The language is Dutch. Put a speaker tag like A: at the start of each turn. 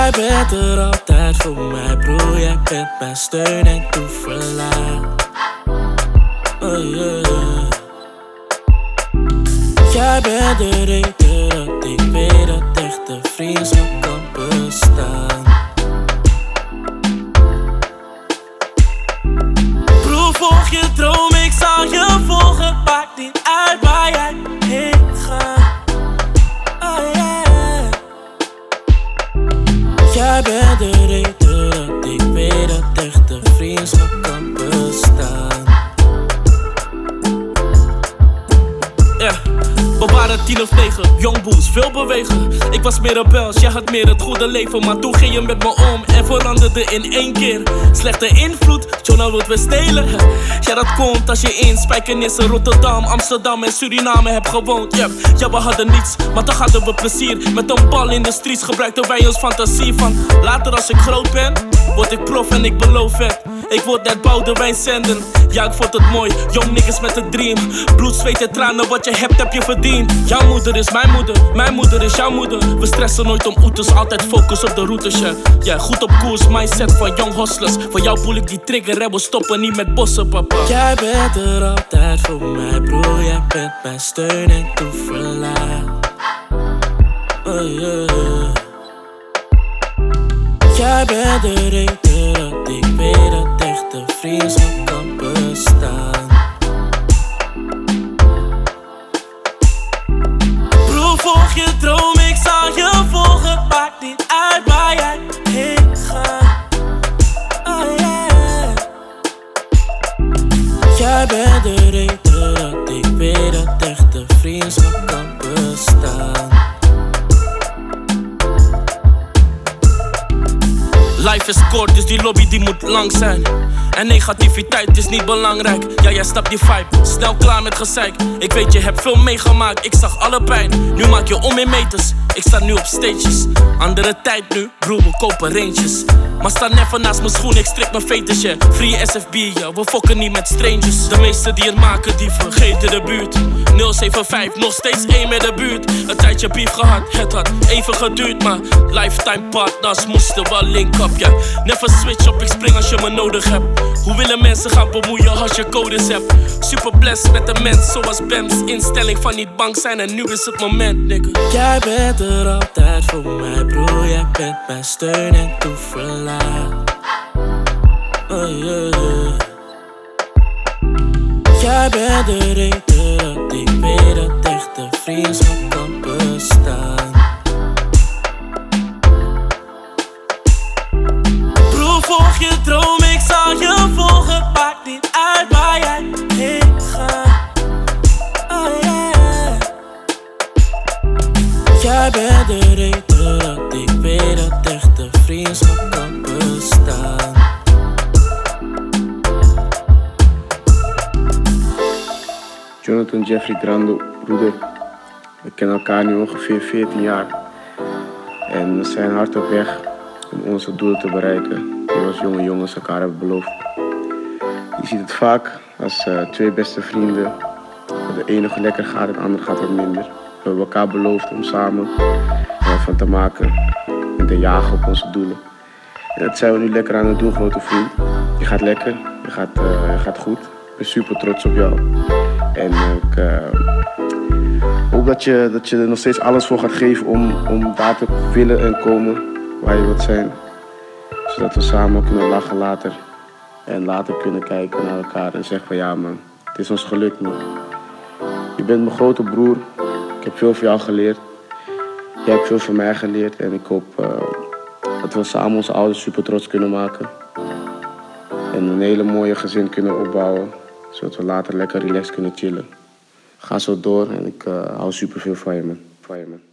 A: Jij bent er altijd voor mij, broer. Jij bent mijn steun en toeverlaat. Oh yeah. Jij bent de reden dat ik weet dat echte vriendschap kan bestaan. Broer, volg je droom, ik zal je volgen. Maakt niet uit waar jij heen gaat. Oh yeah. Jij bent de reden dat ik weet dat echte vriendschap kan bestaan. Yeah. We waren 10 of 9, jongboes, veel bewegen. Ik was meer rebels, jij had meer het goede leven. Maar toen ging je met me om en veranderde in één keer. Slechte invloed, Jonah wilt we stelen. Ja, dat komt als je in Spijkenisse, Rotterdam, Amsterdam en Suriname hebt gewoond. Ja, we hadden niets, maar toch hadden we plezier. Met een bal in de streets gebruikten wij ons fantasie. Van later als ik groot ben, word ik prof en ik beloof het. Ik word net Boudewijn Zenden. Ja, ik vond het mooi, young niggas met een dream. Bloed, zweet en tranen, wat je hebt heb je verdiend. Jouw moeder is mijn moeder is jouw moeder. We stressen nooit om oeters, altijd focus op de routes, yeah. Yeah, goed op koers, mindset van young hustlers. Voor jou voel ik die trigger en we stoppen niet met bossen, papa. Jij bent er altijd voor mij, broer. Jij bent mijn steun en toeverlaat. Oh yeah. Jij bent de reden dat ik weet dat echte vriendschap kan bestaan. Broer, volg je droom, ik zal je volgen. Maakt niet uit waar jij heen gaat. Oh yeah. Jij bent de reden dat ik weet dat echte vriendschap kan bestaan. Life is kort, dus die lobby die moet lang zijn. En negativiteit is niet belangrijk. Ja, jij snapt die vibe, snel klaar met gezeik. Ik weet je hebt veel meegemaakt, ik zag alle pijn. Nu maak je om in meters, ik sta nu op stages. Andere tijd nu, broer, we kopen ranges. Maar sta never naast mijn schoen, ik strik mijn vetertje. Free SFB, ja, we fokken niet met strangers. De meesten die het maken, die vergeten de buurt. 075, nog steeds één met de buurt. Een tijdje beef gehad, het had even geduurd. Maar lifetime partners moesten wel link up, yeah. Never switch op, ik spring als je me nodig hebt. Hoe willen mensen gaan bemoeien als je codes hebt? Super blessed met een mens zoals Bems. Instelling van niet bang zijn en nu is het moment, nigga. Jij bent er altijd voor mij, broer. Jij bent mijn steun en toeverlaat. Oh yeah. Jij bent de reden dat ik weet dat echte vriendschap kan bestaan. Broer, volg je droom, ik zal je volgen. Maakt niet uit waar jij heen gaat. Oh yeah. Jij bent de reden dat ik weet dat echte vriendschap kan bestaan.
B: Jonathan Jeffrey Grando, broeder. We kennen elkaar nu ongeveer 14 jaar. En we zijn hard op weg om onze doelen te bereiken die we als jonge jongens elkaar hebben beloofd. Je ziet het vaak als twee beste vrienden. De ene lekker gaat en de andere gaat wat minder. We hebben elkaar beloofd om samen er van te maken en te jagen op onze doelen. En dat zijn we nu lekker aan het doen, grote vriend. Je gaat lekker, je gaat goed. Ik ben super trots op jou. En ik hoop dat je er nog steeds alles voor gaat geven om daar te willen en komen waar je wilt zijn. Zodat we samen kunnen lachen later. En later kunnen kijken naar elkaar en zeggen van ja man, het is ons gelukt nu. Je bent mijn grote broer. Ik heb veel van jou geleerd. Jij hebt veel van mij geleerd. En ik hoop dat we samen onze ouders super trots kunnen maken. En een hele mooie gezin kunnen opbouwen. Zodat we later lekker relaxed kunnen chillen. Ga zo door en ik hou super veel van je man.